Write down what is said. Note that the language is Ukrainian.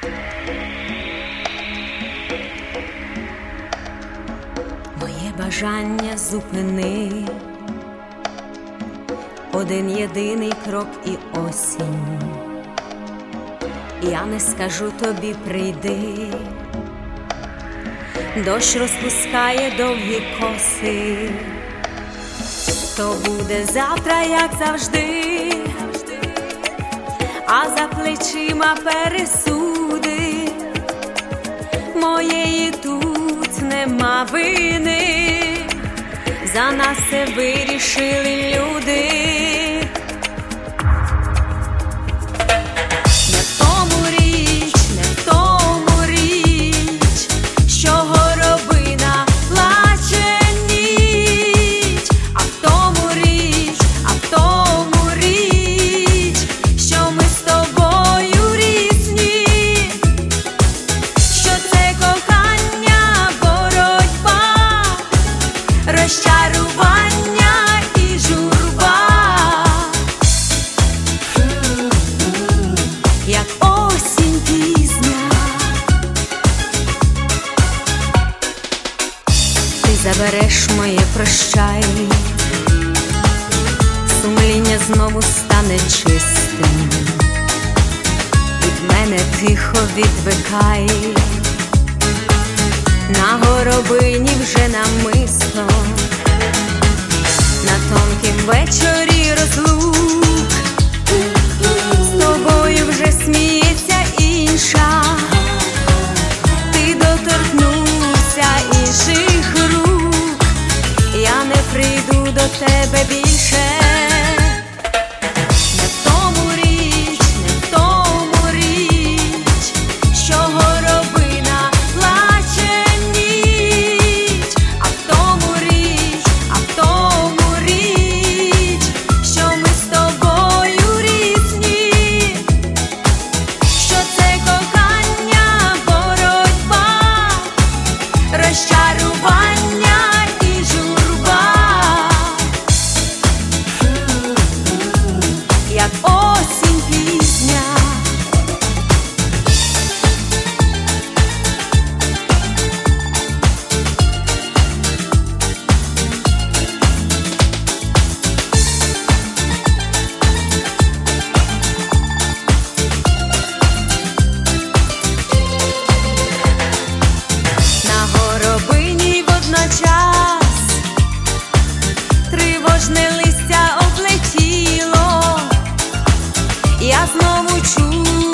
Моє бажання зупини, один єдиний крок і осінь. Я не скажу тобі прийди, дощ розпускає довгі коси. То буде завтра, як завжди, а за плечима пересуди. Моєї тут нема вини, за нас все вирішили люди. Не в тому річ, не в тому річ, що горобина плаче ніч, а в тому річ, що ми з тобою різні, що це кохання, боротьба, розчарування і журба, як осінь пізня. Ти забереш моє прощай, сумління знову стане чистим, від мене тихо відвикай. На горобині вже намисто, на тонкім вечорі розлук, з тобою вже сміється інша, ти доторкнувся інших рук, я не прийду до тебе більше. Не в тому річ, не в тому річ, що горобина плаче ніч, а в тому річ, що ми з тобою різні, що це кохання, боротьба, розчарування і журба, як осінь пізня. На горобині водночас тривожне листя облетіло, я знову чую